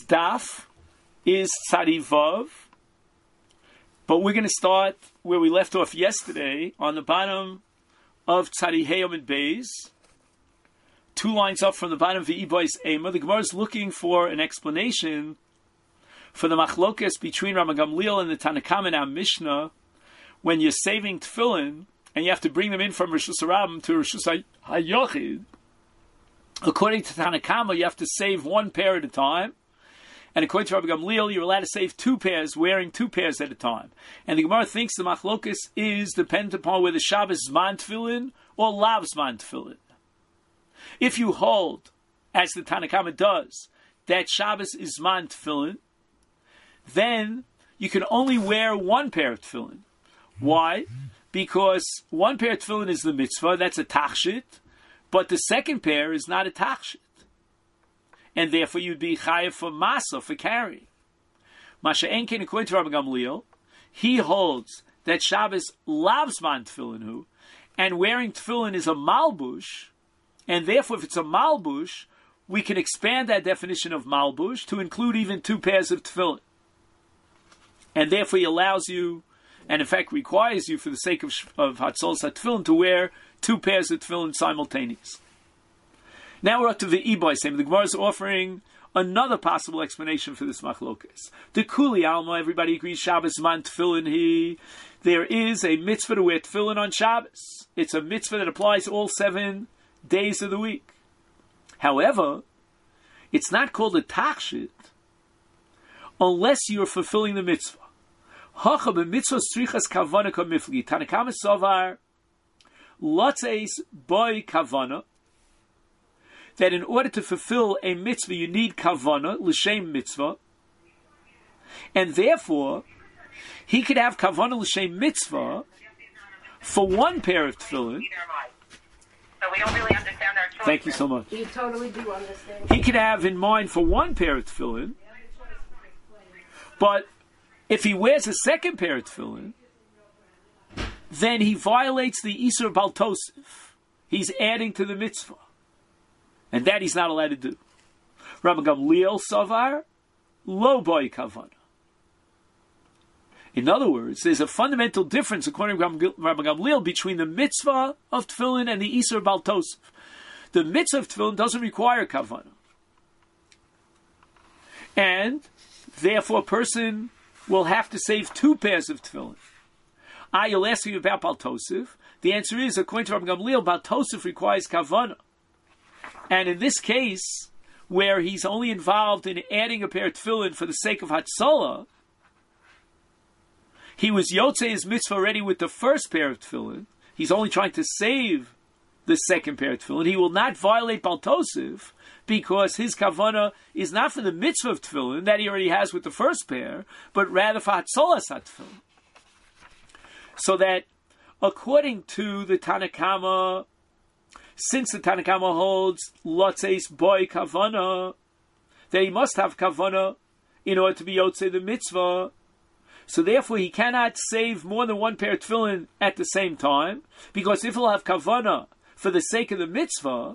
daf is Tzadi Vav, but we're going to start where we left off yesterday on the bottom of Tzadi Heyom and Beis, 2 lines up from the bottom of the Ibois Ema. The Gemara is looking for an explanation for the machlokes between Rambam Gamliel and the Tanna Kamma in our Mishnah when you're saving tefillin and you have to bring them in from Rishus HaRabim to Rishus HaYochid. According to Tanna Kamma, you have to save 1 pair at a time. And according to Rabbi Gamliel, you're allowed to save 2 pairs, wearing 2 pairs at a time. And the Gemara thinks the machlokes is dependent upon whether Shabbos Zman Tefillin or Lav Zman Tefillin. If you hold, as the Tanna Kamma does, that Shabbos is Zman Tefillin, then you can only wear 1 pair of tefillin. Why? Because 1 pair of tefillin is the mitzvah, that's a tachshit, but the second pair is not a tachshit. And therefore you'd be chayav for masa, for carrying. Masha Enkin, according to Rabbi Gamliel, he holds that Shabbos Lav Zman Tefillin hu, and wearing tefillin is a malbush, and therefore if it's a malbush, we can expand that definition of malbush to include even 2 pairs of tefillin. And therefore he allows you, and in fact requires you for the sake of Hatzolas HaTefillin, to wear 2 pairs of tefillin simultaneously. Now we're up to the Ibois Ema. The Gemara is offering another possible explanation for this machlokes. The Kuli Alma, everybody agrees Shabbos Zman Tefillin there is a mitzvah to wear tefillin on Shabbos. It's a mitzvah that applies all 7 days of the week. However, it's not called a tachshit unless you're fulfilling the mitzvah. Hacha b'mitzvah strichas kavana kamifli. Tanna Kamma sovar lotzeis boy kavana. That in order to fulfill a mitzvah, you need kavana, l'shem mitzvah. And therefore, he could have kavana l'shem mitzvah for 1 pair of tefillin. So we don't really understand our choice. Thank you so much. You totally do understand. He could have in mind for 1 pair of tefillin, but if he wears a 2nd pair of tefillin, then he violates the Isur Bal Tosif. He's adding to the mitzvah. And that he's not allowed to do. Rabbi Gamliel Savar, lo boy kavana. In other words, there's a fundamental difference, according to Rabbi Gamliel, between the mitzvah of tefillin and the Isur Bal Tosif. The mitzvah of tefillin doesn't require kavana. And therefore a person will have to save 2 pairs of tefillin. You'll ask me about Bal Tosif. The answer is, according to Rabbi Gamliel, Bal Tosif requires kavana. And in this case, where he's only involved in adding a pair of tefillin for the sake of Hatzalah, he was Yotzei his mitzvah already with the 1st pair of tefillin. He's only trying to save the 2nd pair of tefillin. He will not violate Bal Tosif because his kavanah is not for the mitzvah of tefillin that he already has with the 1st pair, but rather for Hatzalas HaTefillin. So that, according to the Tanna Kamma, since the Tanna Kamma holds lotzeis boy kavana, that he must have kavana in order to be yotzei the mitzvah, so therefore he cannot save more than 1 pair of tefillin at the same time, because if he'll have kavana for the sake of the mitzvah,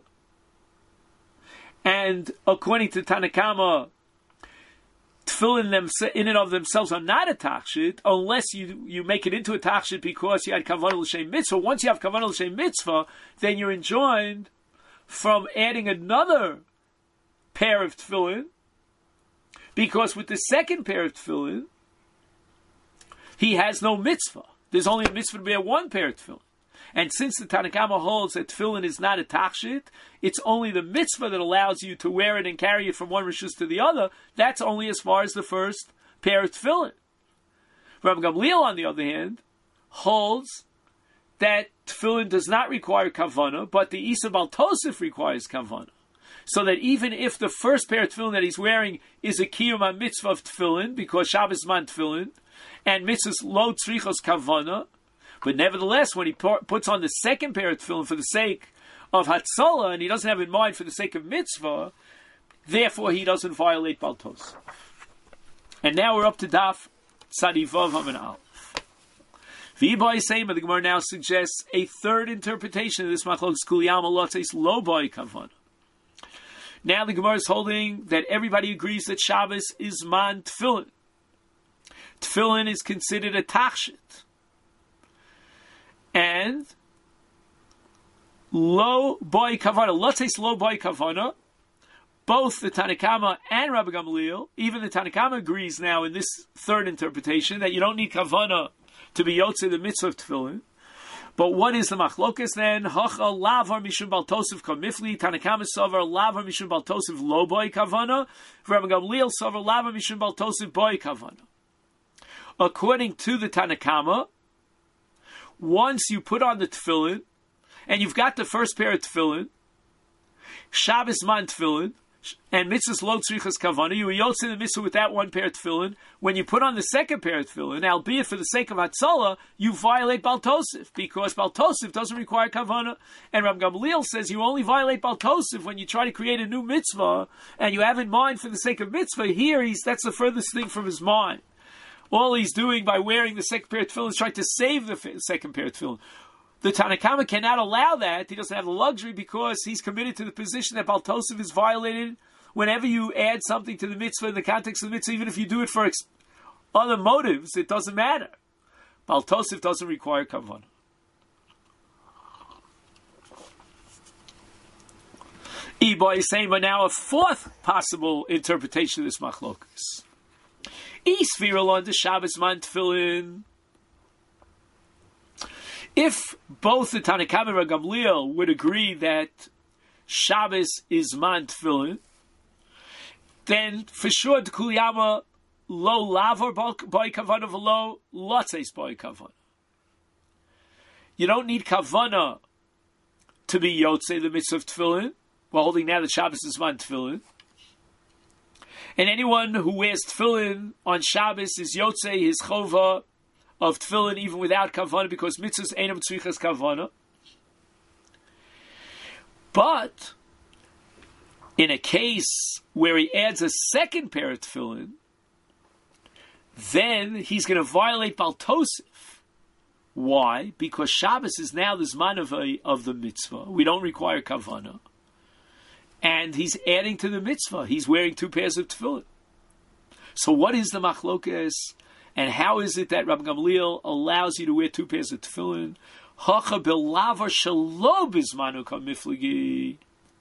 and according to Tanna Kamma, tefillin in and of themselves are not a tachshit, unless you make it into a tachshit because you had kavanah l'shem mitzvah. Once you have kavanah l'shem mitzvah, then you're enjoined from adding another pair of tefillin, because with the 2nd pair of tefillin, he has no mitzvah. There's only a mitzvah to wear 1 pair of tefillin. And since the Tanna Kamma holds that tefillin is not a tachshit, it's only the mitzvah that allows you to wear it and carry it from one rishus to the other. That's only as far as the 1st pair of tefillin. Rabbi Gamliel, on the other hand, holds that tefillin does not require kavana, but the Isur Bal Tosif requires kavana. So that even if the 1st pair of tefillin that he's wearing is a kiyum mitzvah of tefillin, because Shabbos man tefillin, and mitzvahs lo tzrichos kavana, but nevertheless, when he puts on the 2nd pair of tefillin for the sake of Hatzalah, and he doesn't have in mind for the sake of mitzvah, therefore he doesn't violate Bal Tosif. And now we're up to Daf Tzadi Vav Haman Aleph. The Ibois Ema, the Gemara now suggests a 3rd interpretation of this machlokes Kuli Alma lotzeis lo boy kavana. Now the Gemara is holding that everybody agrees that Shabbos is man tefillin. Tefillin is considered a tachshit. And lo boy kavana, lotes lo boy kavana, both the Tanakama and Rabbi Gamliel, even the Tanakama agrees now in this third interpretation that you don't need kavana to be yotze the mitzvah of tefillin. But what is the machlokas then? Hacha lavar mishum baltosiv kamifli. Tanakama savar lavar mishum baltosiv lo boy kavana. Rabbi Gamliel savar lavar mishum baltosiv boy kavana. According to the Tanakama, once you put on the tefillin, and you've got the first pair of tefillin, Shabbos man tefillin, and mitzvahs lo tzrichas kavana, you were yotze the mitzvah with that one pair of tefillin. When you put on the second pair of tefillin, albeit for the sake of Hatzalah, you violate Baltosif, because Baltosif doesn't require kavana. And Rabbi Gamliel says you only violate Baltosif when you try to create a new mitzvah, and you have in mind for the sake of mitzvah. Here, that's the furthest thing from his mind. All he's doing by wearing the second pair of tefillin is trying to save the second pair of tefillin. The Tanakama cannot allow that. He doesn't have the luxury because he's committed to the position that Baltosif is violated whenever you add something to the mitzvah in the context of the mitzvah, even if you do it for other motives, it doesn't matter. Baltosif doesn't require kavanah. Iba is saying, but now a fourth possible interpretation of this machlokas. Isviralon de Shabbos man tefillin. If both the Tanakama and Rabbi Gamliel would agree that Shabbos is man tefillin, then for sure the Kuliyama lo lavor boy kavana v'lo lotzes boy kavana. You don't need kavana to be yotze the mitzvah of tefillin. We're holding now that Shabbos is man tefillin. And anyone who wears tefillin on Shabbos is yotze his chova of tefillin even without kavana, because mitzvahs einam tzrichas kavana. But in a case where he adds a second pair of tefillin, then he's going to violate Baltosif. Why? Because Shabbos is now the zman of the mitzvah. We don't require kavana. And he's adding to the mitzvah. He's wearing two pairs of tefillin. So what is the machlokas? And how is it that Rabbi Gamliel allows you to wear two pairs of tefillin? Hacha belavar shelo bizmanu kamifligi.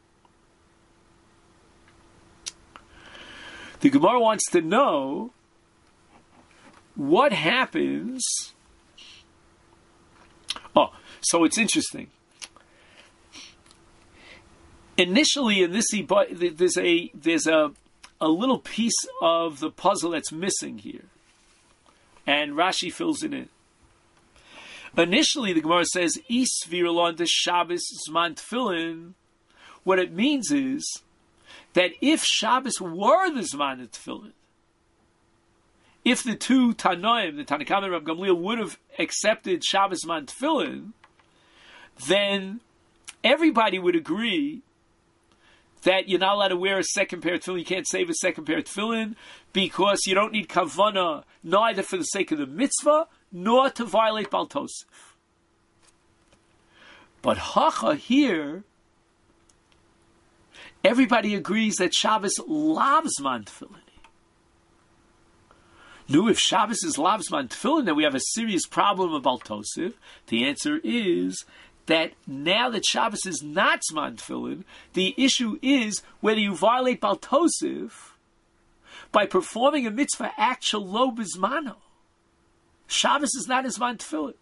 The Gemara wants to know what happens. Oh, so it's interesting. Initially, in this, there's a little piece of the puzzle that's missing here, and Rashi fills it in. Initially, the Gemara says "Isviralon de Shabbos zman tefillin." What it means is that if Shabbos were the zman of tefillin, if the two Tanoim, the Tanakama and Rabbi Gamliel, would have accepted Shabbos zman tefillin, then everybody would agree that you're not allowed to wear a second pair of tefillin. You can't save a second pair of tefillin because you don't need kavana, neither for the sake of the mitzvah, nor to violate Baltosif. But Hacha here, everybody agrees that Shabbos lavs man tefillin. No, if Shabbos is lavs man tefillin, then we have a serious problem of Baltosif. The answer is that now that Shabbos is not zman tefillin, the issue is whether you violate Baltosif by performing a mitzvah act shelo bizmano. Shabbos is not a zman tefillin.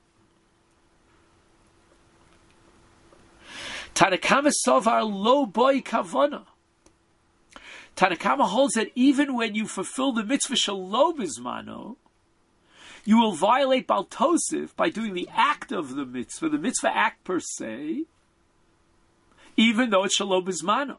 Tanakama sovar lo boy kavana. Tanakama holds that even when you fulfill the mitzvah shelo bizmano, you will violate Baltosif by doing the act of the mitzvah act per se, even though it's shelo bizmano.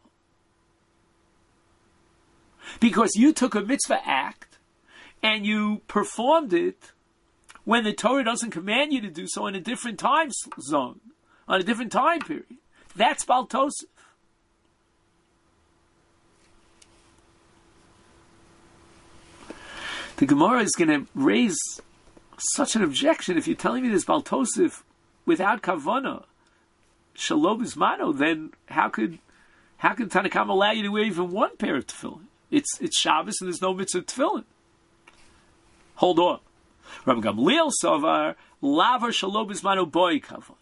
Because you took a mitzvah act and you performed it when the Torah doesn't command you to do so in a different time zone, on a different time period. That's Baltosif. The Gemara is going to raise such an objection. If you're telling me there's Baltosif without kavana, shelo bizmano, then how could How can Tanakama allow you to wear even one pair of tefillin? It's Shabbos and there's no mitzvah tefillin. Hold on. Rabbi Gamliel Savar, Lavar Shalom Bizmano Boy Kavon.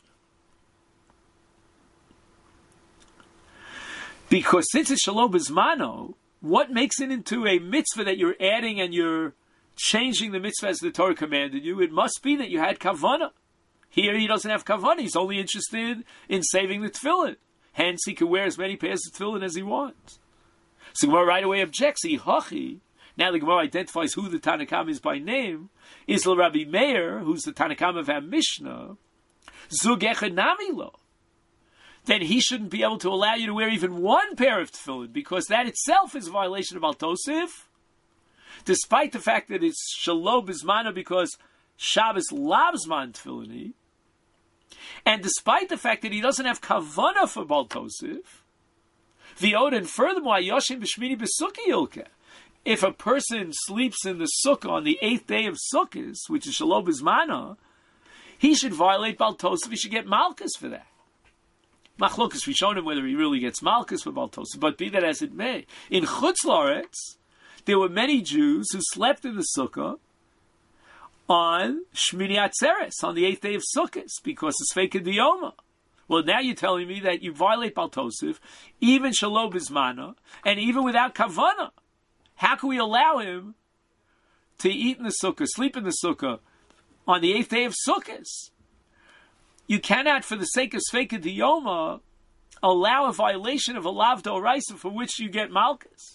Because since it's Shalom Bizmano, what makes it into a mitzvah that you're adding and you're changing the mitzvah as the Torah commanded you? It must be that you had kavanah. Here he doesn't have kavanah. He's only interested in saving the tefillin. Hence, he can wear as many pairs of tefillin as he wants. So the Gemara right away objects. Now the Gemara identifies who the Tanakam is by name. Is Rabbi Meir, who's the Tanakam of our Mishnah. Zug echad nami lo. Then he shouldn't be able to allow you to wear even one pair of tefillin, because that itself is a violation of Al Tosif, despite the fact that it's Shalom Bizmana because Shabbos Lavzman tefillin, and despite the fact that he doesn't have kavanah for Bal Tosif, V'od, and furthermore, Yoshin B'Shmini B'Sukkah Yilkeh. If a person sleeps in the sukkah on the 8th day of Sukkot, which is Shalom Bizmana, he should violate Bal Tosif. He should get Malkus for that. Machlokas, we shown him whether he really gets Malkus for Bal Tosif, but be that as it may. In Chutz La'aretz, there were many Jews who slept in the sukkah on Shmini Atzeres, on the 8th day of Sukkot, because it's Feikah Diyoma. Well, now you're telling me that you violate Bal Tosif, even Shalom Bizmana, and even without Kavanah. How can we allow him to eat in the sukkah, sleep in the sukkah, on the 8th day of Sukkot? You cannot, for the sake of Sveika Diyoma, allow a violation of a Lav D'Oraisa for which you get Malkus.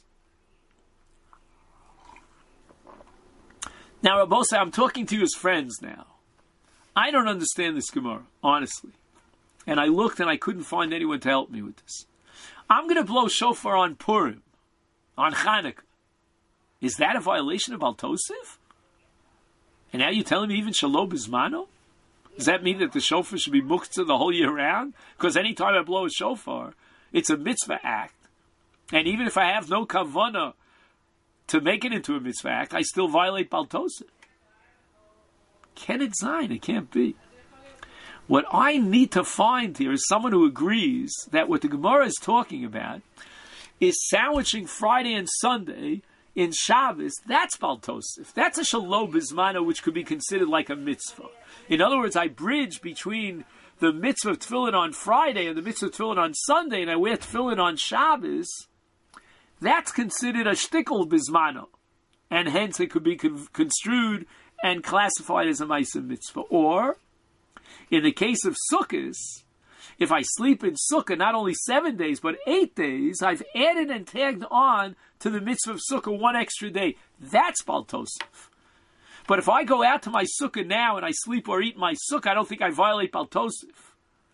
Now, Rabbosai, I'm talking to you as friends now. I don't understand this Gemara, honestly. And I looked and I couldn't find anyone to help me with this. I'm going to blow shofar on Purim, on Chanukah. Is that a violation of Bal Tosif? And now you're telling me even Shalom Bizmano? Does that mean that the shofar should be muktzah the whole year round? Because any time I blow a shofar, it's a mitzvah act. And even if I have no kavanah to make it into a mitzvah act, I still violate Bal Tosif. Can it sign? It can't be. What I need to find here is someone who agrees that what the Gemara is talking about is sandwiching Friday and Sunday in Shabbos. That's Bal Tosif. That's a Shalom Bizmana, which could be considered like a mitzvah. In other words, I bridge between the mitzvah of tefillin on Friday and the mitzvah of tefillin on Sunday, and I wear tefillin on Shabbos. That's considered a shtickle Bizmana, and hence it could be construed and classified as a Maisa mitzvah. Or, in the case of Sukkot, if I sleep in Sukkah not only 7 days, but 8 days, I've added and tagged on to the mitzvah of Sukkah one extra day. That's Bal Tosif. But if I go out to my Sukkah now and I sleep or eat my Sukkah, I don't think I violate Bal Tosif.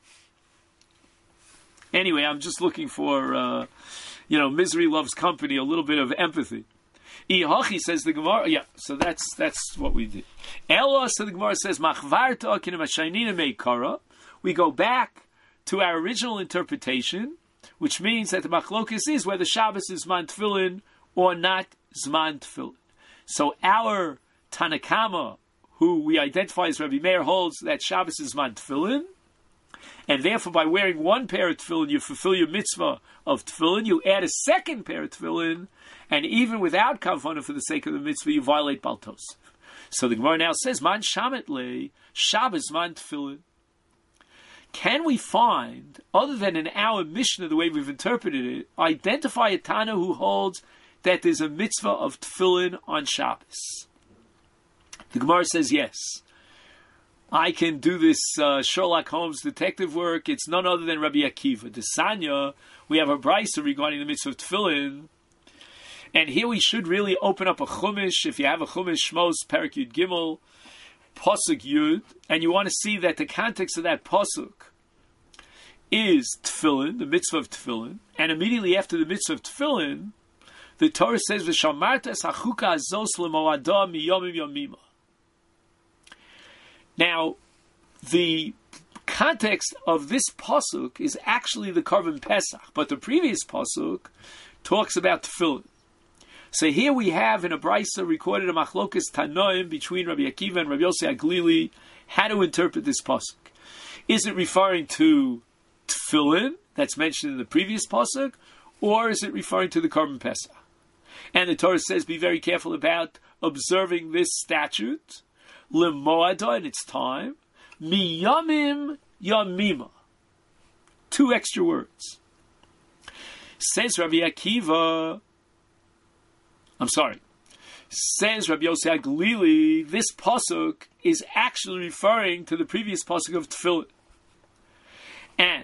Anyway, I'm just looking for, misery loves company, a little bit of empathy. Ihachi says the Gemara, so that's what we did. Ella, so the Gemara says, Machvarta kinem hashaynina meikara. We go back to our original interpretation, which means that the machlokas is whether Shabbos is Zman Tefillin or not Zman Tefillin. So our Tanakama, who we identify as Rabbi Meir, holds that Shabbos is Zman Tefillin, and therefore by wearing one pair of tefillin, you fulfill your mitzvah of tefillin, you add a second pair of tefillin, and even without kavanah for the sake of the mitzvah, you violate Bal Tosif. So the Gemara now says, Man shamet le, Shabbos man tefillin. Can we find, other than in our Mishnah, the way we've interpreted it, identify a Tana who holds that there's a mitzvah of tefillin on Shabbos? The Gemara says yes. I can do this Sherlock Holmes detective work. It's none other than Rabbi Akiva. The Sanya, we have a brisa regarding the mitzvah of tefillin. And here we should really open up a Chumash. If you have a Chumash, Shmos, Perek Yud Gimel, Pasuk Yud, and you want to see that the context of that Pasuk is tefillin, the mitzvah of tefillin, and immediately after the mitzvah of tefillin, the Torah says, V'shamarta es hachuka azos lemoada miyomim yomima. Now, the context of this pasuk is actually the Korban Pesach, but the previous pasuk talks about tefillin. So here we have in a brisa recorded a machlokas tanoim between Rabbi Akiva and Rabbi Yossi Aglili how to interpret this pasuk. Is it referring to tefillin that's mentioned in the previous pasuk, or is it referring to the Korban Pesach? And the Torah says, be very careful about observing this statute, lemoada, in its time, miyamim yamima. 2 extra words. Says Rabbi Yossi Aglili, this pasuk is actually referring to the previous pasuk of Tefillin. And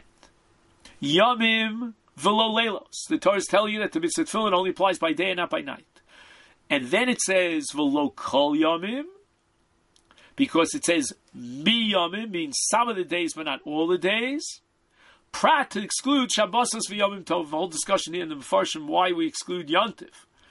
Yamim v'lo leilos. The Torah is telling you that the mitzvah Tefillin only applies by day and not by night. And then it says v'lo kol Yamim, because it says mi Yamim, means some of the days but not all the days. Prat, to exclude Shabbosos v'Yomim Tov. The whole discussion here in the Mefarshim why we exclude Yontif.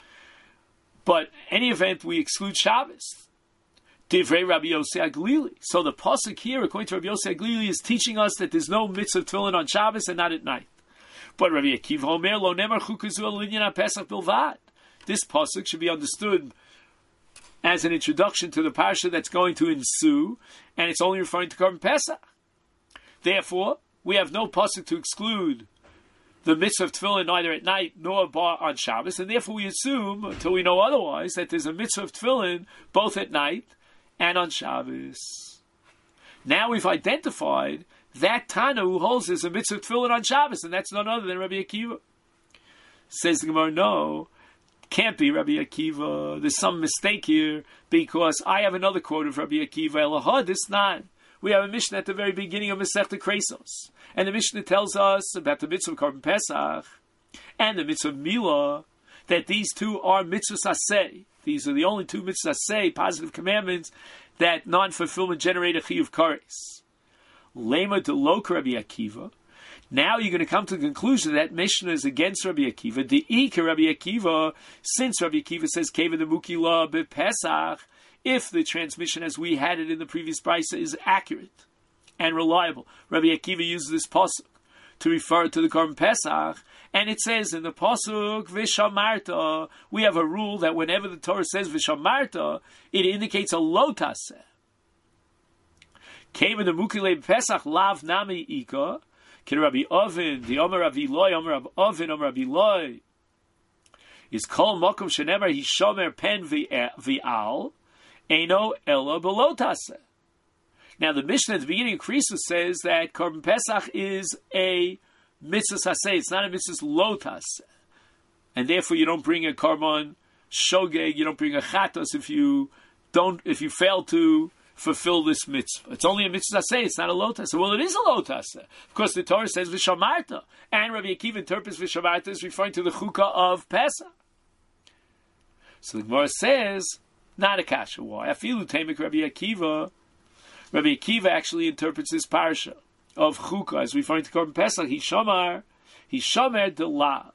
But any event, we exclude Shabbos. Divrei Rabbi Yossi Aglili. So the pasuk here, according to Rabbi Yossi Aglili, is teaching us that there's no mitzvah tefillin on Shabbos and not at night. But Rabbi Akiva Omer lo nemar chukazu alinyan Pesach bilvad. This pasuk should be understood as an introduction to the parsha that's going to ensue, and it's only referring to Korban Pesach. Therefore, we have no pasuk to exclude the mitzvah of tefillin neither at night nor on Shabbos, and therefore we assume, until we know otherwise, that there's a mitzvah of tefillin both at night and on Shabbos. Now we've identified that Tana who holds there's a mitzvah of tefillin on Shabbos, and that's none other than Rabbi Akiva. Says the Gemara, no, can't be Rabbi Akiva. There's some mistake here, because I have another quote of Rabbi Akiva, Elahad, it's not. We have a Mishnah at the very beginning of Masechta Kresos, and the Mishnah tells us about the mitzvah of Korban Pesach and the mitzvah of Milah, that these two are mitzvahs aseh. These are the only 2 mitzvahs aseh, positive commandments, that non-fulfillment generate a chiyuv kares. Lema de loka Rabbi Akiva. Now you're going to come to the conclusion that Mishnah is against Rabbi Akiva. De'ika Rabbi Akiva, since Rabbi Akiva says keva demukila b'Pesach, if the transmission as we had it in the previous brisa is accurate and reliable. Rabbi Akiva uses this pasuk to refer to the Korban Pesach, and it says in the pasuk Vishamarta, we have a rule that whenever the Torah says Vishamarta, it indicates a lo taseh. Came in the Mukile Pesach lav nami ika, Kin Rabbi Ovin, the Omer Rabbi Loi, Omer Rabbi Ovin, Omer Rabbi Loi, is kol mokum shenemer hishomer pen v'al, Eino ela below taseh. Now the Mishnah at the beginning of Kresos says that Korban Pesach is a mitzvah saseh. It's not a mitzvah lo taseh, and therefore you don't bring a korban shogeg. You don't bring a chatos if you fail to fulfill this mitzvah. It's only a mitzvah saseh. It's not a lo taseh. Well, it is a lo taseh. Of course, the Torah says v'shamarta, and Rabbi Akiva interprets v'shamarta as referring to the chukah of Pesach. So the Gemara says, not a kasha. Why? Afilu temek Rabbi Akiva. Rabbi Akiva actually interprets this parsha of Chukah as referring to Korban Pesach. He shomer de la.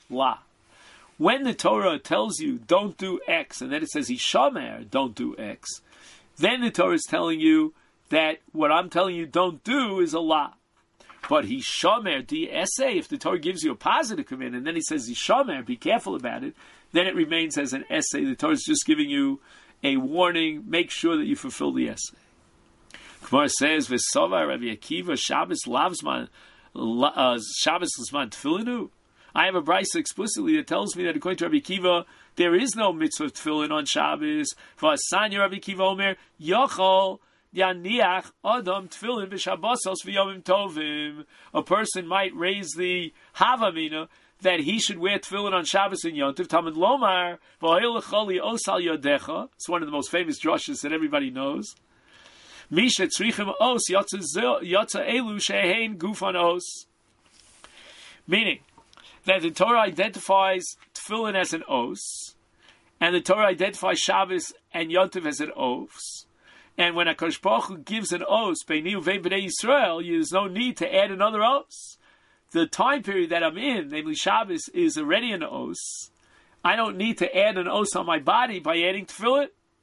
When the Torah tells you don't do X, and then it says he shomer, don't do X, then the Torah is telling you that what I'm telling you don't do is a la. But he shomer the essay. If the Torah gives you a positive command and then he says he shomer, be careful about it, then it remains as an essay. The Torah is just giving you a warning. Make sure that you fulfill the essay. Gemara says, "V'sova Rabbi Akiva Shabbos lavzman Shabbos l'zman tefillinu." I have a brisa explicitly that tells me that according to Rabbi Akiva, there is no mitzvah of tefillin on Shabbos. V'asanya Rabbi Akiva Omer Yochol Yaniach Adam Tefillin b'Shabbosos v'Yomim Tovim. A person might raise the Havamina that he should wear tefillin on Shabbos and Yontif. Talmud Lomar v'Ohel Choli Osal Yodecha. It's one of the most famous drushes that everybody knows. Misha tzrichim os yotza elu shehein gufan os. Meaning that the Torah identifies tefillin as an os, and the Torah identifies Shabbos and Yontif as an os. And when HaKadosh Baruch Hu gives an os, Beini uvein b'nei Yisrael, there's no need to add another os. The time period that I'm in, namely Shabbos, is already an os. I don't need to add an os on my body by adding tefillin.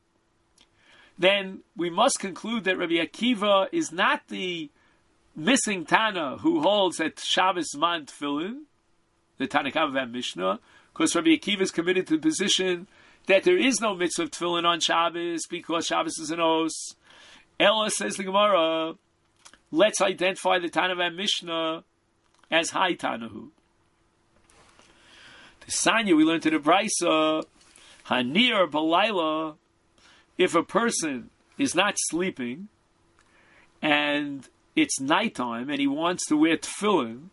Then we must conclude that Rabbi Akiva is not the missing Tana who holds that Shabbos man tefillin, the Tanakh of Mishnah, because Rabbi Akiva is committed to the position that there is no mitzvah of tefillin on Shabbos because Shabbos is an os. Ella, says the Gemara, let's identify the Tanakh of Mishnah as Hai Tanahu. The Sanya we learned to the Brisa, Hanir Balayla, if a person is not sleeping and it's nighttime and he wants to wear tefillin,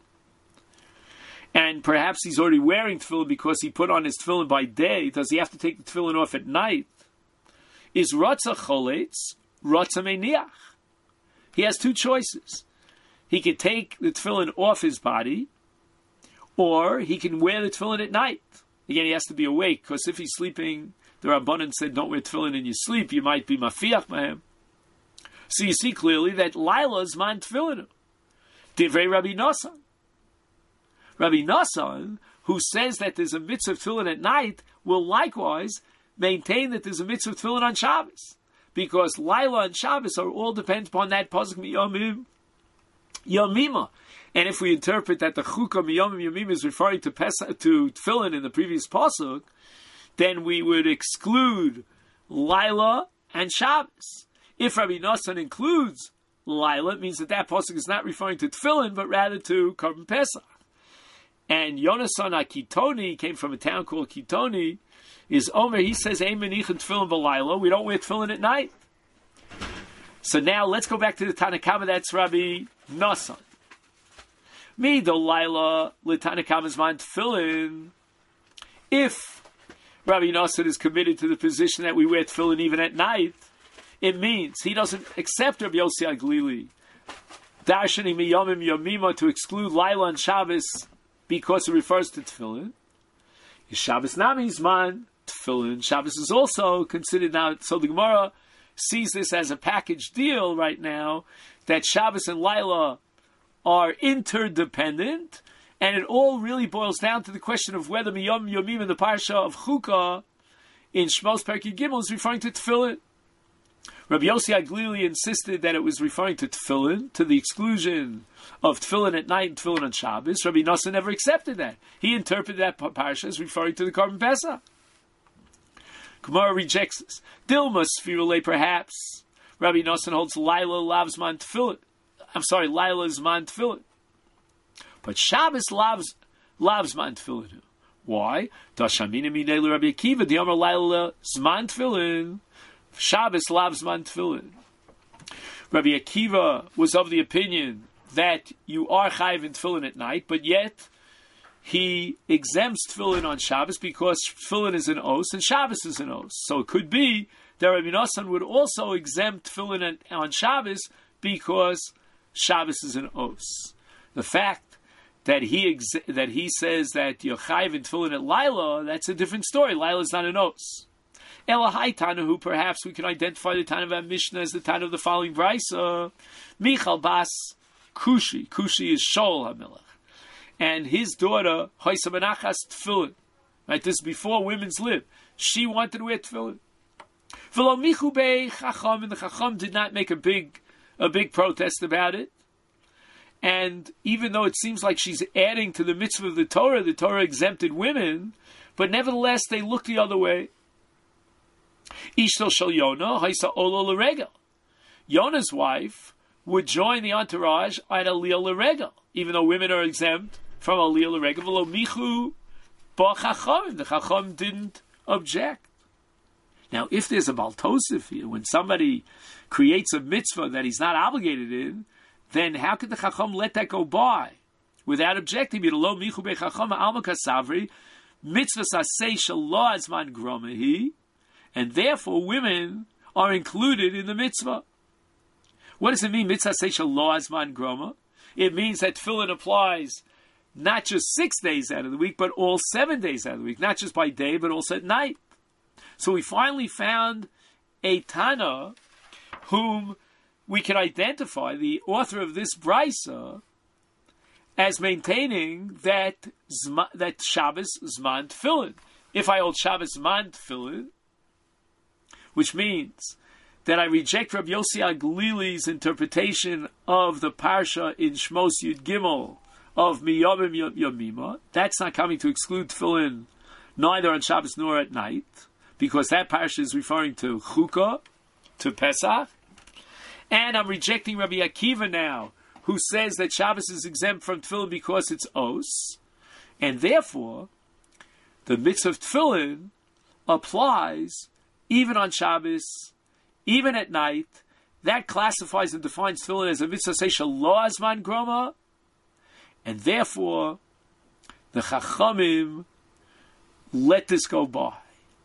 and perhaps he's already wearing tefillin because he put on his tefillin by day, does he have to take the tefillin off at night? Is Ratza Choletz, Ratza Meniach. He has two choices. He can take the tefillin off his body, or he can wear the tefillin at night. Again, he has to be awake, because if he's sleeping, the Rabbanan said, don't wear tefillin in your sleep, you might be mafiach mahem. So you see clearly that Laila is man tefillin. Divrei Rabbi Nosson. Rabbi Nosson, who says that there's a mitzvah of tefillin at night, will likewise maintain that there's a mitzvah of tefillin on Shabbos. Because Laila and Shabbos are all dependent upon that pasuk miyomim yomima. And if we interpret that the chukah miyomim yomim is referring to tefillin in the previous pasuk, then we would exclude Laila and Shabbos. If Rabbi Nosson includes Laila, it means that pasuk is not referring to tefillin, but rather to Korban Pesach. And Yonasan HaKitoni came from a town called Kitoni. Is Omer, he says, Ein menichin tefillin b'layla. We don't wear tefillin at night. So now let's go back to the Tanna Kama. That's Rabbi Nosson. Me do Laila l'Tanna Kama's man tefillin. If Rabbi Nosson is committed to the position that we wear tefillin even at night, it means he doesn't accept Rabbi Yossi Aglili darshani miyomim yomima to exclude Laila and Shabbos because it refers to tefillin. Shabbos nami's man tefillin. Shabbos is also considered now. So the Gemara sees this as a package deal right now, that Shabbos and Laila are interdependent, and it all really boils down to the question of whether Miyom Yomim in the parsha of Chukah in Shmos Perek Gimel is referring to tefillin. Rabbi Yossi Aglili insisted that it was referring to tefillin, to the exclusion of tefillin at night and tefillin on Shabbos. Rabbi Nosson never accepted that. He interpreted that parsha as referring to the Korban Pesach. Gemara rejects this. Dilma Sfirule, perhaps. Rabbi Nosson holds Laila lavs man tefillin. Laila is man tefillin. But Shabbos lavs man tefillin. Why? Dashamina minei Rabbi Akiva, the Amar Laila zman tefillin. Shabbos lavs man tefillin. Rabbi Akiva was of the opinion that you are chayiv in tefillin at night, but yet he exempts tefillin on Shabbos because tefillin is an os and Shabbos is an os. So it could be that Rabbi Nosson would also exempt tefillin on Shabbos because Shabbos is an os. The fact that he says that you're chayiv in tefillin at Laila, that's a different story. Laila is not an os. Elahai Tana, who perhaps we can identify the Tana of our Mishnah as the Tana of the following Brisa, Michal Bas Kushi. Kushi is Shaul HaMelech. And his daughter, Hoysa Menachas Tefillin. Right, this is before women's lib. She wanted to wear tefillin. V'lo michu bei Chacham, and the Chacham did not make a big protest about it. And even though it seems like she's adding to the mitzvah of the Torah exempted women, but nevertheless they look the other way. Ishto shel Yonah, Haisa Olo L'Regel. Yonah's wife would join the entourage at Aliyah L'Regel, even though women are exempt from Aliyah L'Regel. V'lo michu ba Chacham, the Chacham didn't object. Now, if there's a Baltosif here, when somebody creates a mitzvah that he's not obligated in, then how could the Chacham let that go by without objecting? Lo michu be Chacham alma kasavri mitzvah sasei shelo azman gromehi. And therefore, women are included in the mitzvah. What does it mean, mitzvah seishal lo azman groma? It means that tefillin applies not just 6 days out of the week, but all 7 days out of the week. Not just by day, but also at night. So we finally found a Tana whom we can identify, the author of this brisa, as maintaining that Shabbos zman tefillin. If I hold Shabbos zman tefillin, which means that I reject Rabbi Yossi Aglili's interpretation of the parsha in Shmos Yud Gimel of Miyomim Yomima. That's not coming to exclude tefillin neither on Shabbos nor at night, because that parsha is referring to Chukah, to Pesach. And I'm rejecting Rabbi Akiva now, who says that Shabbos is exempt from tefillin because it's os. And therefore, the mitzvah of tefillin applies even on Shabbos, even at night. That classifies and defines tefillin as a mitzvah seisha lo azman groma, and therefore the Chachamim let this go by.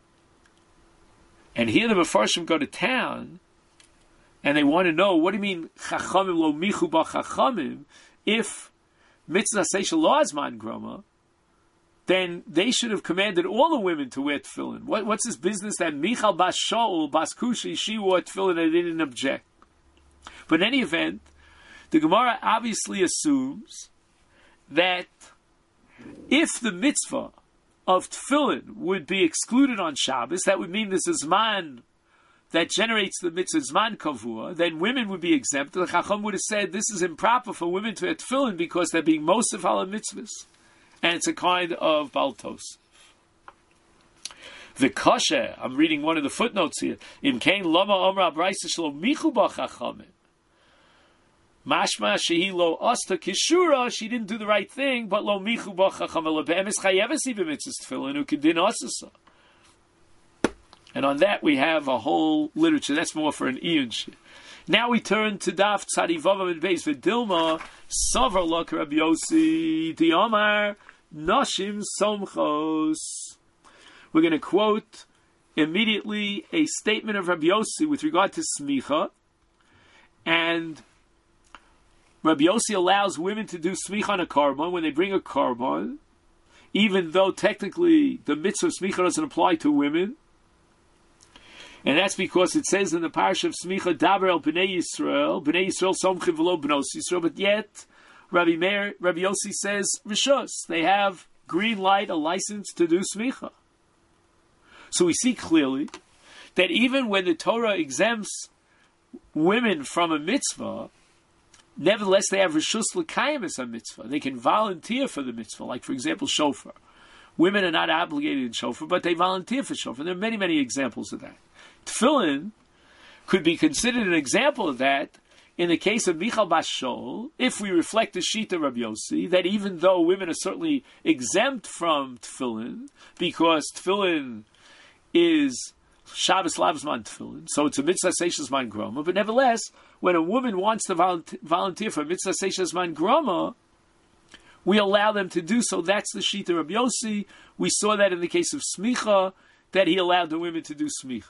And here the Mefarshim go to town, and they want to know, what do you mean Chachamim lo michu ba Chachamim? If mitzvah seisha lo azman groma, then they should have commanded all the women to wear tefillin. What's this business that Michal bas Shaul bas Kushi, she wore tefillin and they didn't object? But in any event, the Gemara obviously assumes that if the mitzvah of tefillin would be excluded on Shabbos, that would mean there's a zman that generates the mitzvah zman kavua, then women would be exempt. The Chacham would have said this is improper for women to wear tefillin because they're being mosif ala mitzvahs. And it's a kind of baltos. The kasha, I'm reading one of the footnotes here. Im kain lama omra abraisa shelo michu ba chachamim. Mashma shehi lo asta kishura, she didn't do the right thing, but lo michu ba chachamim lo be'emes chayevasi b'mitzvahs tefillin ukidin asasa. And on that we have a whole literature. That's more for an iyun shit. Now we turn to Daf Tzadi Vavam and Beis V'Dilma Savar Lok Rabbi Yossi Diamar Nashim Somchos. We're going to quote immediately a statement of Rabbi Yossi with regard to smicha, and Rabbi Yossi allows women to do smicha on a korban when they bring a korban, even though technically the mitzvah of smicha doesn't apply to women. And that's because it says in the parasha of Smicha, Daber el Bnei Yisrael somchiv v'lo bnos Yisrael, but yet Rabbi Yossi says, Rishos, they have green light, a license to do Smicha. So we see clearly that even when the Torah exempts women from a mitzvah, nevertheless they have Rishos l'kayim as a mitzvah. They can volunteer for the mitzvah, like for example, shofar. Women are not obligated in shofar, but they volunteer for shofar. There are many, many examples of that. Tefillin could be considered an example of that in the case of Michal bas Shaul, if we reflect the Shita Rabbi Yossi, that even though women are certainly exempt from tefillin, because tefillin is Shabbos Lavzman tefillin, so it's a mitzvah seishes man groma, but nevertheless, when a woman wants to volunteer for a mitzvah seishes man groma, we allow them to do so. That's the Shita Rabbi Yossi. We saw that in the case of Smicha, that he allowed the women to do Smicha.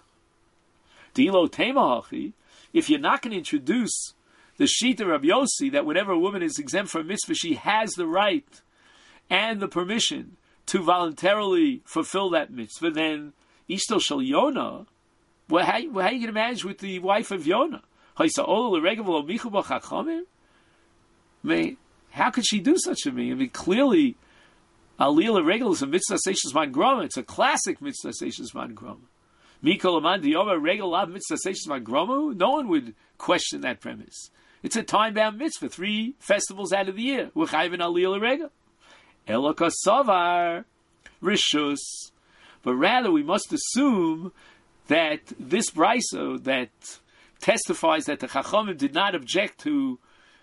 If you're not going to introduce the Shita Rabbi Yossi, that whenever a woman is exempt from a mitzvah, she has the right and the permission to voluntarily fulfill that mitzvah, then Ishto Shel Yonah, well, how are you going to manage with the wife of Yonah? How could she do such a thing? I mean, clearly, Aliyah Regel is a mitzvah seishes man groma. It's a classic mitzvah seishes man groma. Mikol Aman Diyoma Regel Lav mitzvah seishes man groma. No one would question that premise. It's a time-bound mitzvah, 3 festivals out of the year. We're chayvin Aliyah Regel. Eloka Savar Rishus. But rather, we must assume that this brisa that testifies that the Chachamim did not object to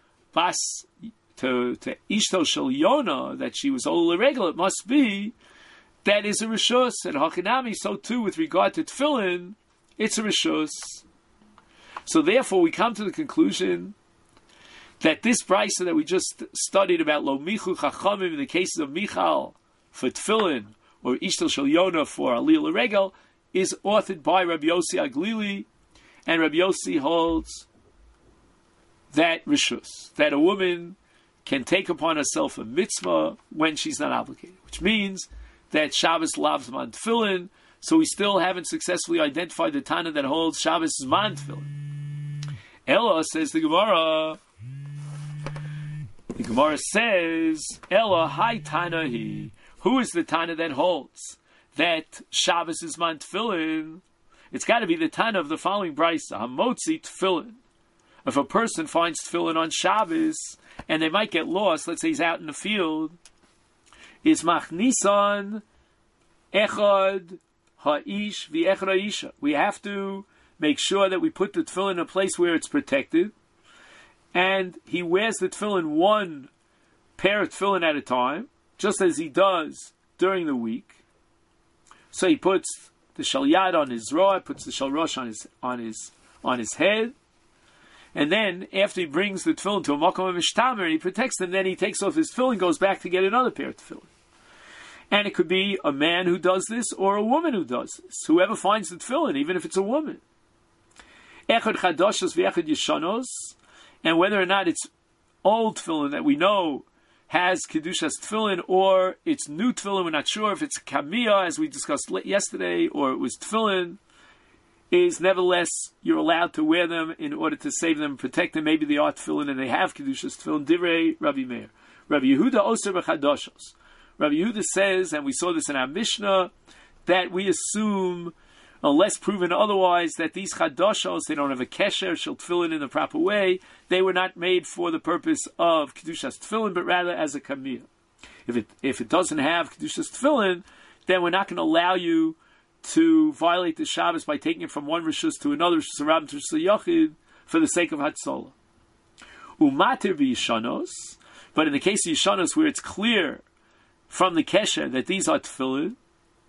Ishto Shel Yonah, that she was Ola Regel, it must be that is a Rishus. And Hakinami, so too with regard to Tefillin, it's a Rishus. So therefore we come to the conclusion that this brisa that we just studied about Lo Michu Chachamim in the cases of Michal for Tefillin, or Ishto Shel Yonah for Aliyah Regel, is authored by Rabbi Yossi Aglili, and Rabbi Yossi holds that Rishus, that a woman can take upon herself a mitzvah when she's not obligated, which means that Shabbos Lavzman Tefillin, so we still haven't successfully identified the Tana that holds Shabbos Zman Tefillin. Ella, says the Gemara. The Gemara says, Ella, hi Tana hi. Who is the Tana that holds that Shabbos is Zman Tefillin? It's got to be the Tana of the following brisa. Hamotzi Tefillin. If a person finds tefillin on Shabbos, and they might get lost, let's say he's out in the field, is machnisan echad ha'ish v'echad ha'isha. We have to make sure that we put the tefillin in a place where it's protected, and he wears the tefillin one pair of tefillin at a time, just as he does during the week. So he puts the shalyad on his raw, puts the shalrosh on his head, and then after he brings the tefillin to a makom mishtamer and he protects them, then he takes off his tefillin, goes back to get another pair of tefillin. And it could be a man who does this or a woman who does this. Whoever finds the tefillin, even if it's a woman. Echad chadoshos v'echad yeshanos, and whether or not it's old tefillin that we know has kedushas tefillin, or it's new tefillin, we're not sure if it's kamiyah, as we discussed yesterday, or it was tefillin, is nevertheless you're allowed to wear them in order to save them and protect them. Maybe they are tefillin and they have kedushas tefillin. Divrei Rabbi Meir. Rabbi Yehuda oser b'chadoshos. Rabbi Yehuda says, and we saw this in our Mishnah, that we assume, unless proven otherwise, that these chadoshos, they don't have a kesher, shall tefillin in the proper way. They were not made for the purpose of kedushas tefillin, but rather as a kamiyah. If it doesn't have kedushas tefillin, then we're not going to allow you to violate the Shabbos by taking it from one rishus to another rishus rabim to yachid for the sake of hatzolah. Umatir b'yishanos, but in the case of yishanos where it's clear from the kesher that these are tefillin,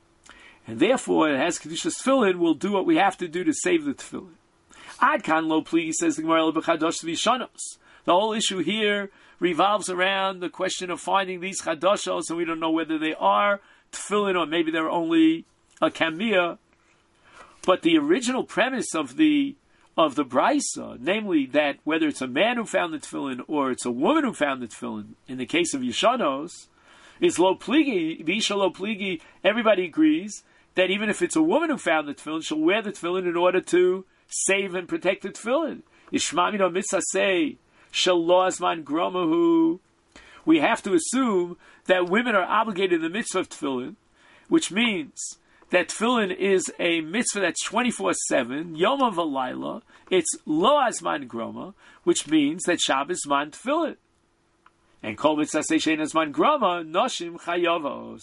and therefore it has kedushas tefillin, we'll do what we have to do to save the tefillin. Ad kan lo pligi, says the Gemara, b'chadosh v'yishanos. The whole issue here revolves around the question of finding these chadoshos, and we don't know whether they are tefillin or maybe they're only a kamiyah. But the original premise of the brisa, namely that whether it's a man who found the tefillin or it's a woman who found the tefillin, in the case of yishanos, is lo pligi, v'isha lo pligi. Everybody agrees that even if it's a woman who found the tefillin, she'll wear the tefillin in order to save and protect the tefillin. Ishmamino mitzvah say shelo azman gromahu. We have to assume that women are obligated in the mitzvah of tefillin, which means that tefillin is a mitzvah that's 24/7, yom v'layla. It's lo azman groma, which means that Shabbos man tefillin. And kol mitzvah say shein azman groma noshim chayavos.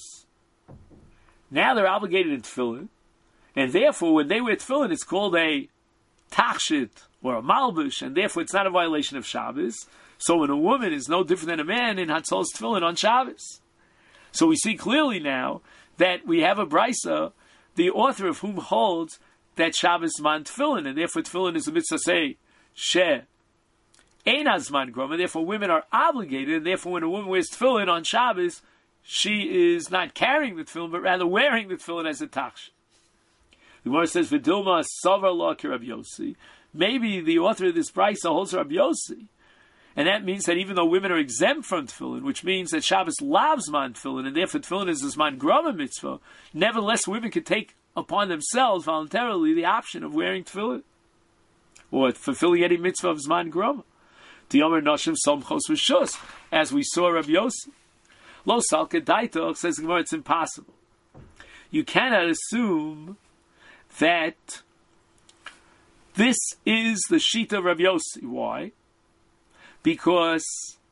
Now they're obligated in tefillin, and therefore when they wear tefillin, it's called a tachshit or a malbush, and therefore it's not a violation of Shabbos. So when a woman is no different than a man in Hatzol's tefillin on Shabbos. So we see clearly now that we have a brisa, the author of whom holds that Shabbos man tefillin, and therefore tefillin is a mitzvah say she ein azman groma. Therefore women are obligated, and therefore when a woman wears tefillin on Shabbos, she is not carrying the tefillin, but rather wearing the tefillin as a tachshit. The Gemara says, "V'dilma savar la ki Rabbi Yossi." Maybe the author of this brisa holds Rabbi Yossi, and that means that even though women are exempt from tefillin, which means that Shabbos lavs man tefillin, and therefore tefillin is this man groma mitzvah, nevertheless women can take upon themselves voluntarily the option of wearing tefillin or fulfilling any mitzvah of zman groma. Diyomer nashim somchos v'shus, as we saw Rabbi Yossi. Lo salke daito, says the Gemara, it's impossible. You cannot assume that this is the shita of Rabbi Yossi. Why? Because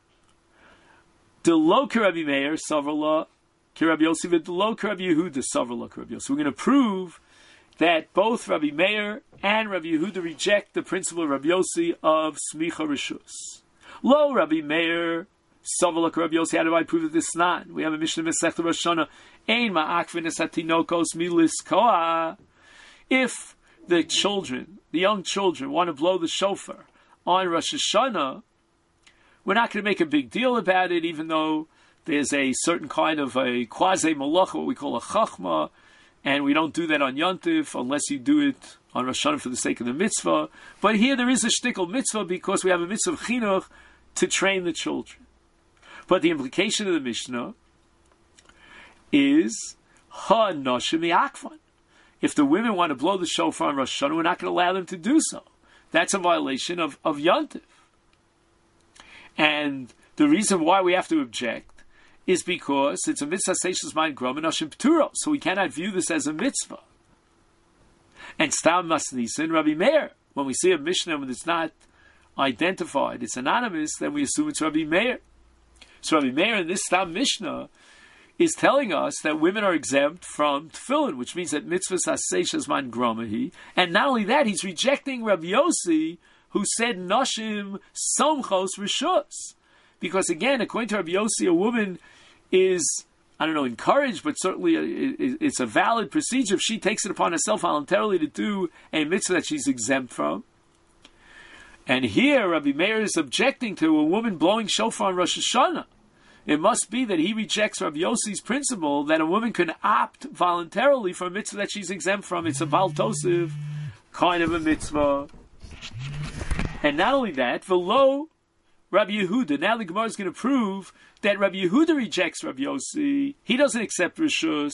the lo Rabbi Meir savrla Rabbi Yossi, the lo Rabbi Yehuda savrla Rabbi Yossi. We're going to prove that both Rabbi Meir and Rabbi Yehuda reject the principle of Rabbi Yossi of smicha rishus. Lo Rabbi Meir savrla Rabbi Yossi. How do I prove that this is not? We have a Mishnah Masechta Rosh Hashanah. Ein ma'akvin es hatinokos milis koah. If the children, the young children, want to blow the shofar on Rosh Hashanah, we're not going to make a big deal about it, even though there's a certain kind of a quasi-malacha, what we call a chachma, and we don't do that on Yontif unless you do it on Rosh Hashanah for the sake of the mitzvah. But here there is a shtickle mitzvah because we have a mitzvah of chinuch to train the children. But the implication of the Mishnah is ha-noshim mi'akvan. If the women want to blow the shofar on Rosh Hashanah, we're not going to allow them to do so. That's a violation of Yontif. And the reason why we have to object is because it's a mitzvah seishas mind grom and ashim pturo, so we cannot view this as a mitzvah. And stam masnisin Rabbi Meir, when we see a Mishnah when it's not identified, it's anonymous, then we assume it's Rabbi Meir. So Rabbi Meir in this stam Mishnah is telling us that women are exempt from tefillin, which means that mitzvahs seishas mind gromahi, and not only that, he's rejecting Rabbi Yossi, who said Nashim Somchos Rishus. Because again, according to Rabbi Yossi, a woman is I don't know, encouraged, but certainly it's a valid procedure if she takes it upon herself voluntarily to do a mitzvah that she's exempt from. And here, Rabbi Meir is objecting to a woman blowing shofar on Rosh Hashanah. It must be that he rejects Rabbi Yossi's principle that a woman can opt voluntarily for a mitzvah that she's exempt from. It's a Baal Tosef kind of a mitzvah. And not only that, v'lo Rabbi Yehuda. Now the Gemara is going to prove that Rabbi Yehuda rejects Rabbi Yossi. He doesn't accept Rishus.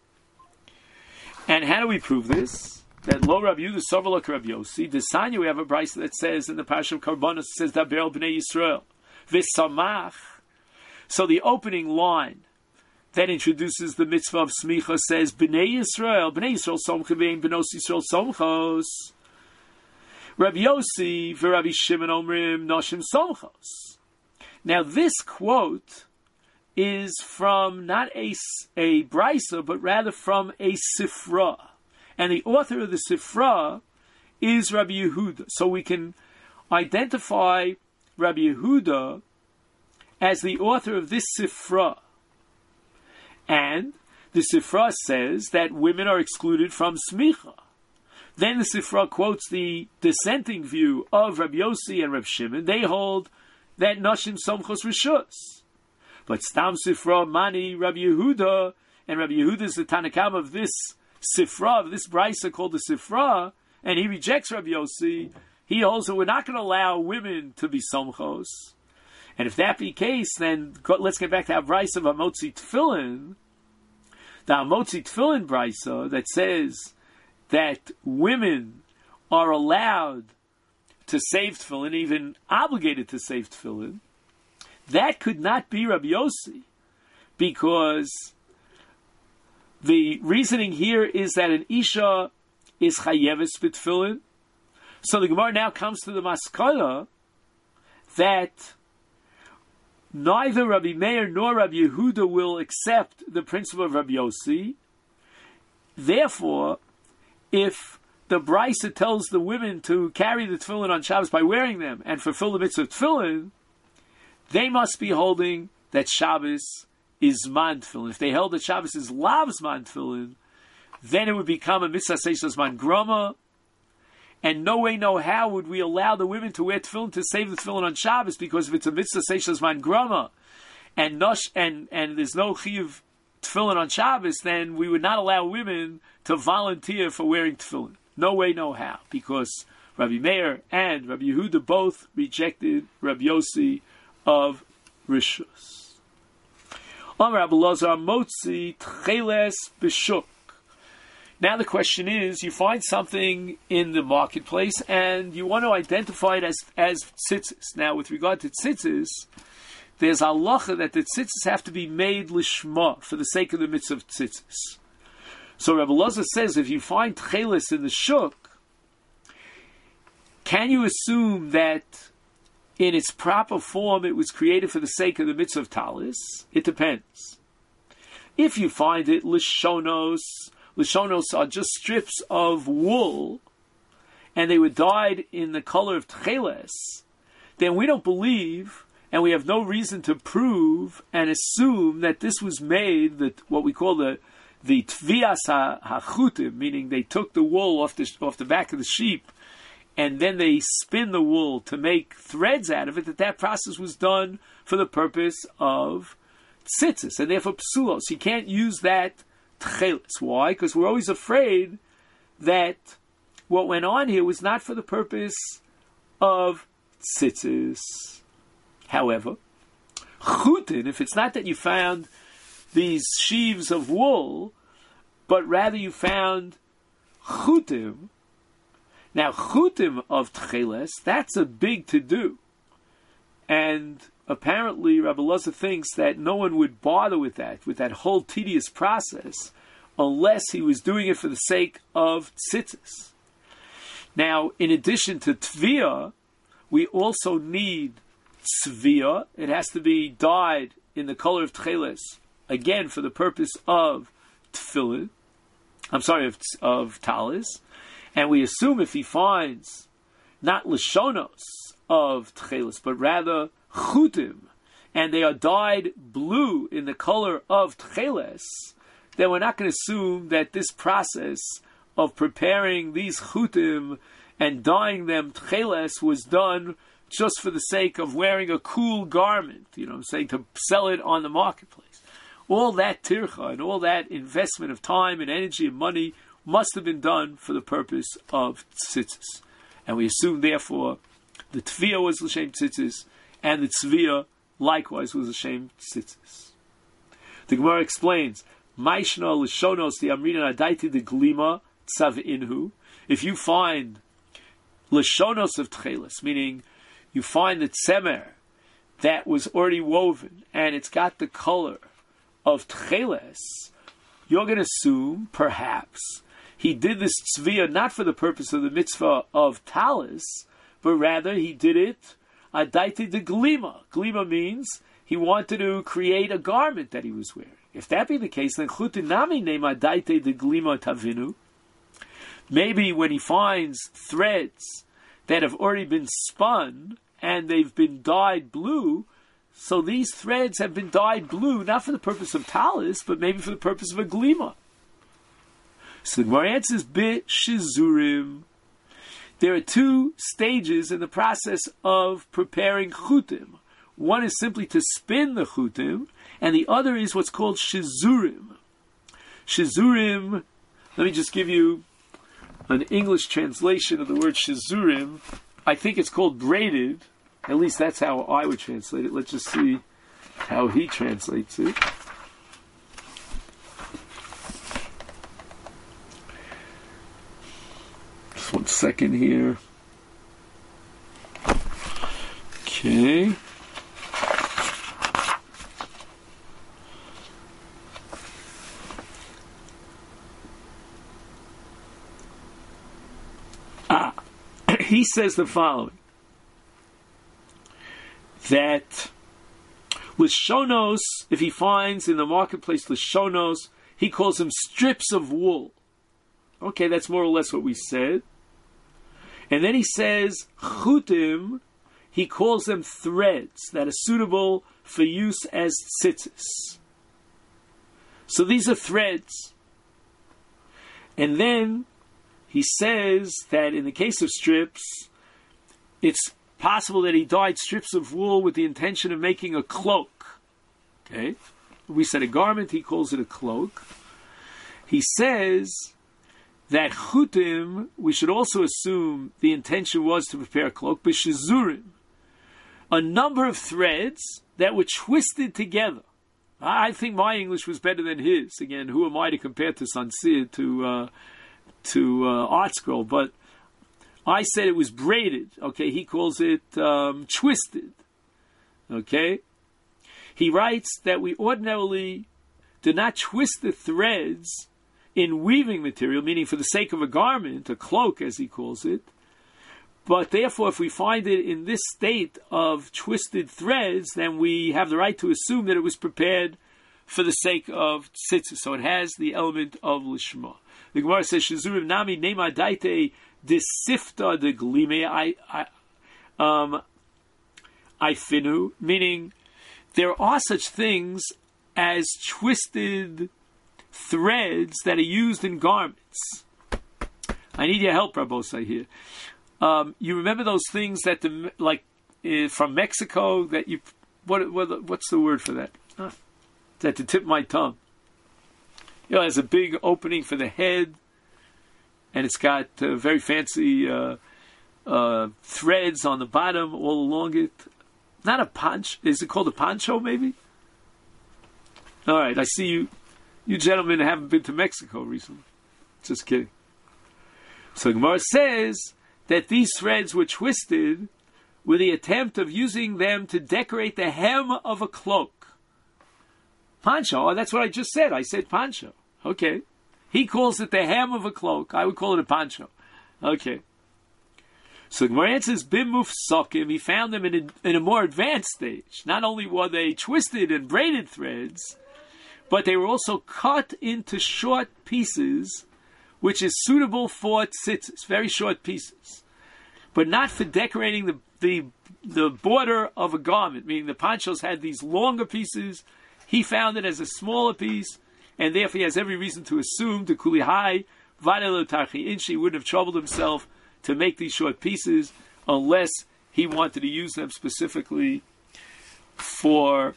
And how do we prove this? That lo Rabbi Yehuda sover Rabbi Yossi. Desanya, we have a brayso that says in the Parsha of Karbanos, it says Daber el bnei Yisrael v'samach. So the opening line that introduces the mitzvah of smicha says bnei Yisrael somcha ve'im bnos Yisrael somchos. Rabbi Yossi v'Rabbi Shimon omrim noshim somchos. Now this quote is from not a brayso, but rather from a sifra. And the author of the Sifra is Rabbi Yehuda. So we can identify Rabbi Yehuda as the author of this Sifra. And the Sifra says that women are excluded from Smicha. Then the Sifra quotes the dissenting view of Rabbi Yossi and Rabbi Shimon. They hold that Nashim Somchos Rishus. But Stam Sifra Mani Rabbi Yehuda, and Rabbi Yehuda is the Tanakam of this Sifra, of this brayso called the Sifra, and he rejects Rabbi Yossi. He holds that we're not going to allow women to be somchos. And if that be the case, then let's get back to our brayso of Hamotzi Tefillin. The Hamotzi Tefillin brayso that says that women are allowed to save tefillin, even obligated to save tefillin, that could not be Rabbi Yossi, because the reasoning here is that an Isha is chayeves b'tefillin. So the Gemara now comes to the maskala that neither Rabbi Meir nor Rabbi Yehuda will accept the principle of Rabbi Yossi. Therefore, if the brayso tells the women to carry the tefillin on Shabbos by wearing them and fulfill the mitzvah of tefillin, they must be holding that Shabbos is man tefillin. If they held that Shabbos is lav's man tefillin, then it would become a mitzvah seishas man grama, and no way, no how would we allow the women to wear tefillin to save the tefillin on Shabbos, because if it's a mitzvah seishas man grama, and there's no chiyuv tefillin on Shabbos, then we would not allow women to volunteer for wearing tefillin. No way, no how, because Rabbi Meir and Rabbi Yehuda both rejected Rabbi Yossi of Rishus. Now the question is, you find something in the marketplace and you want to identify it as tzitzis. Now, with regard to tzitzis, there's halacha that the tzitzis have to be made lishma, for the sake of the mitzvah of tzitzis. So Rabbi Elazar says, if you find tcheles in the shuk, can you assume that in its proper form it was created for the sake of the mitzvah of talis? It depends. If you find it lishonos are just strips of wool, and they were dyed in the color of tcheles, then we don't believe, and we have no reason to prove and assume that this was made, that what we call the tvias hachutim, meaning they took the wool off the back of the sheep, and then they spin the wool to make threads out of it, that process was done for the purpose of tzitzis, and therefore psulos. You can't use that tcheles. Why? Because we're always afraid that what went on here was not for the purpose of tzitzis. However, chutin, if it's not that you found these sheaves of wool, but rather you found chutim. Now, chutim of tcheles, that's a big to-do. And apparently, Rabbi Elazar thinks that no one would bother with that whole tedious process, unless he was doing it for the sake of tzitzis. Now, in addition to tviyah, we also need tzviyah. It has to be dyed in the color of tcheles, again, for the purpose of tefillin. Of talis. And we assume if he finds not lishonos of tcheles, but rather chutim and they are dyed blue in the color of tcheles, then we're not going to assume that this process of preparing these chutim and dyeing them tcheles was done just for the sake of wearing a cool garment, I'm saying, to sell it on the marketplace. All that tircha and all that investment of time and energy and money must have been done for the purpose of tzitzis. And we assume, therefore, the tviyah was l'shem tzitzis, and the tzviyah likewise was l'shem tzitzis. The Gemara explains, Maishna l'shonos the amrina adaiti de glima tzav inhu. If you find l'shonos of tcheles, meaning you find the tzemer that was already woven and it's got the color of tcheles, you're going to assume, perhaps, he did this tzviyah not for the purpose of the mitzvah of talis, but rather he did it adaiti de glima. Glima means he wanted to create a garment that he was wearing. If that be the case, then chutinami name adaiti de glima tavinu. Maybe when he finds threads that have already been spun and they've been dyed blue, so these threads have been dyed blue not for the purpose of talis, but maybe for the purpose of a glima. So the Gemara answers, Shizurim. There are two stages in the process of preparing chutim. One is simply to spin the chutim, and the other is what's called shizurim. Shizurim, let me just give you an English translation of the word shizurim. I think it's called braided. At least that's how I would translate it. Let's just see how he translates it. Just 1 second here. Okay. He says the following, that Lishonos, if he finds in the marketplace Lishonos, he calls them strips of wool. Okay, that's more or less what we said. And then he says chutim, he calls them threads that are suitable for use as tzitzis. So these are threads. And then he says that in the case of strips, it's possible that he dyed strips of wool with the intention of making a cloak. Okay? We said a garment, he calls it a cloak. He says that chutim, we should also assume the intention was to prepare a cloak, but shizurim, a number of threads that were twisted together. I think my English was better than his. Again, who am I to compare to Sansir, to Art Scroll, but I said it was braided. Okay, he calls it twisted. Okay, he writes that we ordinarily do not twist the threads in weaving material, meaning for the sake of a garment, a cloak as he calls it, but therefore if we find it in this state of twisted threads, then we have the right to assume that it was prepared for the sake of tzitzis. So it has the element of lishma. The Gemara says, "Shizurim nami nema daite disifta de glime I finu," meaning there are such things as twisted threads that are used in garments. I need your help, Rabbosai, here. You remember those things that, from Mexico, that you, what's the word for that? It's at the tip of my tongue. It has a big opening for the head, and it's got very fancy threads on the bottom all along it. Not a poncho. Is it called a poncho, maybe? All right, I see you. You gentlemen haven't been to Mexico recently. Just kidding. So Gemara says that these threads were twisted with the attempt of using them to decorate the hem of a cloak. Poncho, oh, that's what I just said. I said poncho. Okay. He calls it the hem of a cloak. I would call it a poncho. Okay. So Gemara answers, Bimuf Sokim, he found them in a more advanced stage. Not only were they twisted and braided threads, but they were also cut into short pieces, which is suitable for tzitzis, very short pieces. but not for decorating the border of a garment, meaning the ponchos had these longer pieces. He found it as a smaller piece, and therefore he has every reason to assume the kulihai vadelo tarchi inchi wouldn't have troubled himself to make these short pieces unless he wanted to use them specifically for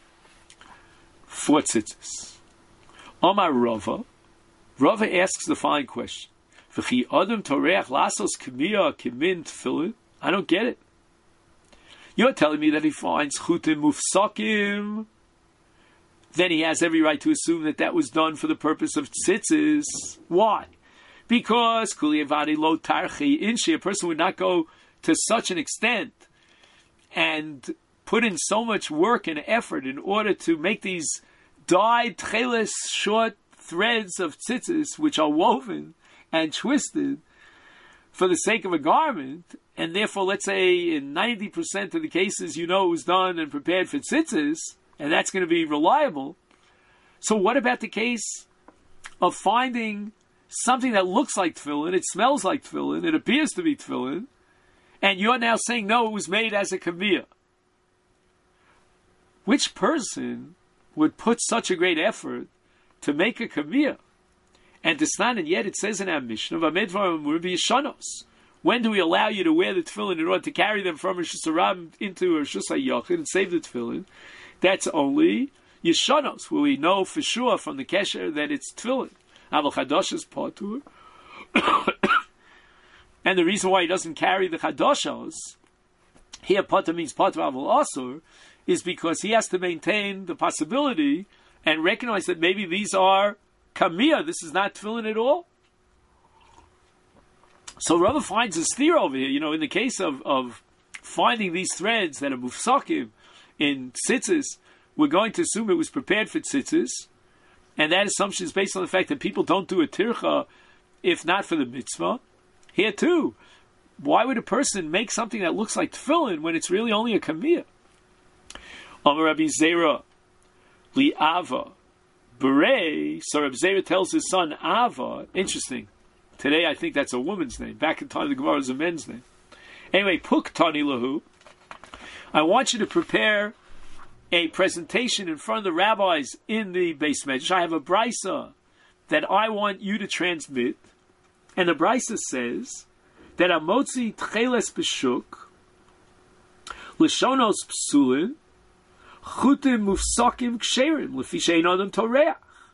tzitzis. Omar Rava asks the following question: V'chi adam toreach lasos k'miya k'min tefillin? I don't get it. You're telling me that he finds chutim mufsakim, then he has every right to assume that was done for the purpose of tzitzis. Why? Because kuli avadi lo tarchi inshi, a person would not go to such an extent and put in so much work and effort in order to make these dyed tcheles short threads of tzitzis, which are woven and twisted for the sake of a garment, and therefore, let's say in 90% of the cases, it was done and prepared for tzitzis, and that's going to be reliable. So what about the case of finding something that looks like tefillin, it smells like tefillin, it appears to be tefillin, and you're now saying, no, it was made as a kaviyah? Which person would put such a great effort to make a kaviyah? And and yet it says in our Mishnah, when do we allow you to wear the tefillin in order to carry them from Rosh Hashanah into Rosh Hashanah and save the tefillin? That's only Yeshanos, where we know for sure from the Kesher that it's tefillin. Aval Chadosh is patur. And the reason why he doesn't carry the Chadoshos, here patur means patur aval asur, is because he has to maintain the possibility and recognize that maybe these are kamiyah, this is not tefillin at all. So Rava finds a steer over here, in the case of finding these threads that are mufsakim in tzitzis, we're going to assume it was prepared for tzitzis, and that assumption is based on the fact that people don't do a tircha if not for the mitzvah. Here too, why would a person make something that looks like tefillin when it's really only a kamiyah? Amar Rabbi Zera li Ava Berei. So Rabbi Zera tells his son Ava. Interesting. Today I think that's a woman's name. Back in time the Gemara was a men's name. Anyway, Puk Tani Lahu. I want you to prepare a presentation in front of the rabbis in the Beis Medrash. I have a brisa that I want you to transmit, and the brisa says that Amotzi Tcheles B'Shuk L'shonos Psulin Chutim Mufsakim Ksherim L'fi She'ein Adam Toreach.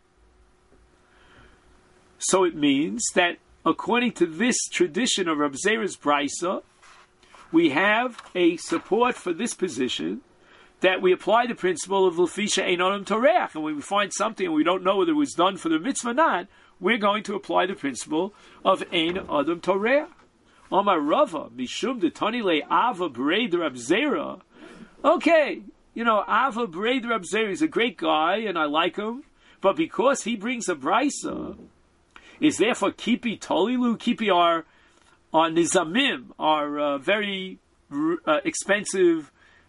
So it means that according to this tradition of Rabbi Zera's brisa, we have a support for this position that we apply the principle of L'fi She'ein Adam Toreach, and when we find something and we don't know whether it was done for the mitzvah or not, we're going to apply the principle of Ein Adam Toreach. Omar Rava Mishum Detani Le Ava Berei de Rabbi Zera. Okay, Ava Berei de Rabbi Zera is a great guy and I like him, but because he brings a brisa, is therefore Kipi Tolilu, Kipi our nizamim, our very expensive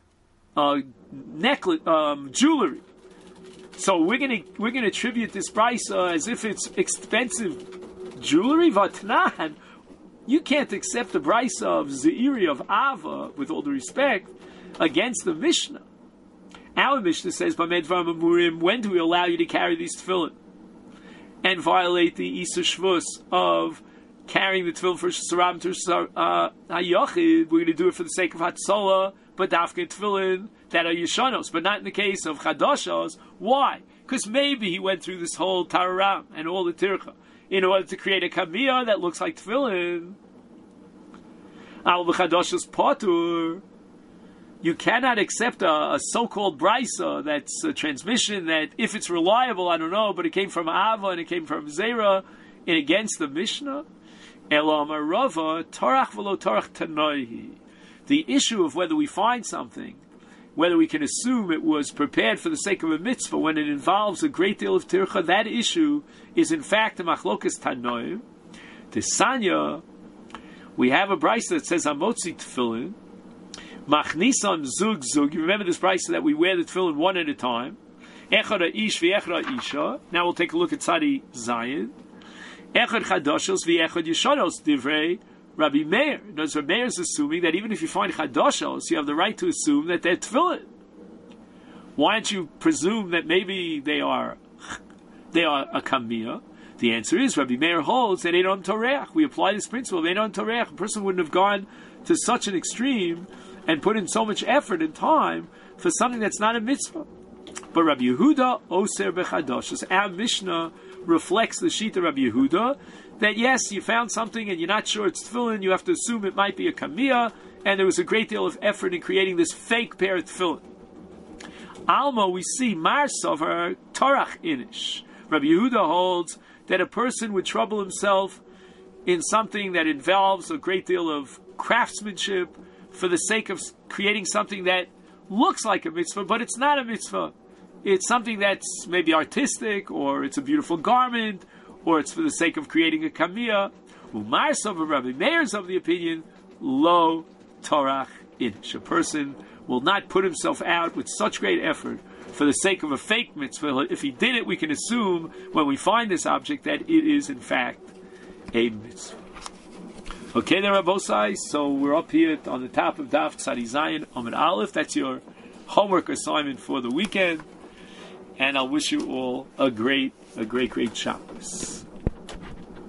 necklace, jewelry. So we're gonna attribute this brisa as if it's expensive jewelry. Vatnan, you can't accept the brisa of Zeiri of Ava, with all the respect, against the Mishnah. Our Mishnah says, "B'med Dvarim Amurim, when do we allow you to carry these tefillin and violate the Isur Shvus of carrying the tefillin for Saram to Hayachid? We're going to do it for the sake of Hatzalah, but dafka tefillin that are Yeshanos, but not in the case of Chadashos. Why? Because maybe he went through this whole Tararam and all the Tircha in order to create a Kamiyah that looks like tefillin. Al v'Chadashos patur. You cannot accept a so-called brisa that's a transmission that, if it's reliable, I don't know, but it came from Ava and it came from Zera, and against the Mishnah. Elam Rava Torach v'lo Torach Tanoihi. The issue of whether we find something, whether we can assume it was prepared for the sake of a mitzvah, when it involves a great deal of tircha, that issue is in fact a machlokas Tanoim. The Sanya, we have a brisa that says Amotzi Tefillin. Machnisan zug zug. You remember this brisa that we wear the tefillin one at a time. Echad ish v'echad isha. Now we'll take a look at Tzadi Zayin. Echad chadashos v'echad yeshanos divrei Rabbi Meir. Rabbi Meir is assuming that even if you find chadoshos, you have the right to assume that they're tefillin. Why don't you presume that maybe they are a kamiyah? The answer is Rabbi Meir holds that Einon Toreach. We apply this principle of Einon Toreach. A person wouldn't have gone to such an extreme and put in so much effort and time for something that's not a mitzvah. But Rabbi Yehuda oser bechadoshos. Our Mishnah reflects the sheet of Rabbi Yehuda that yes, you found something and you're not sure it's tefillin, you have to assume it might be a kamiyah, and there was a great deal of effort in creating this fake pair of tefillin. Alma, we see Mar Sover Torach Inish. Rabbi Yehuda holds that a person would trouble himself in something that involves a great deal of craftsmanship for the sake of creating something that looks like a mitzvah, but it's not a mitzvah. It's something that's maybe artistic, or it's a beautiful garment, or it's for the sake of creating a kamiyah. Umar Sover Rabbi Meir is of the opinion, lo Torach Inish. A person will not put himself out with such great effort for the sake of a fake mitzvah. If he did it, we can assume when we find this object that it is in fact a mitzvah. Okay then, Rabbosai, so we're up here on the top of Daf Tzadi Zayin Amud Aleph. That's your homework assignment for the weekend, and I'll wish you all a great Shabbos.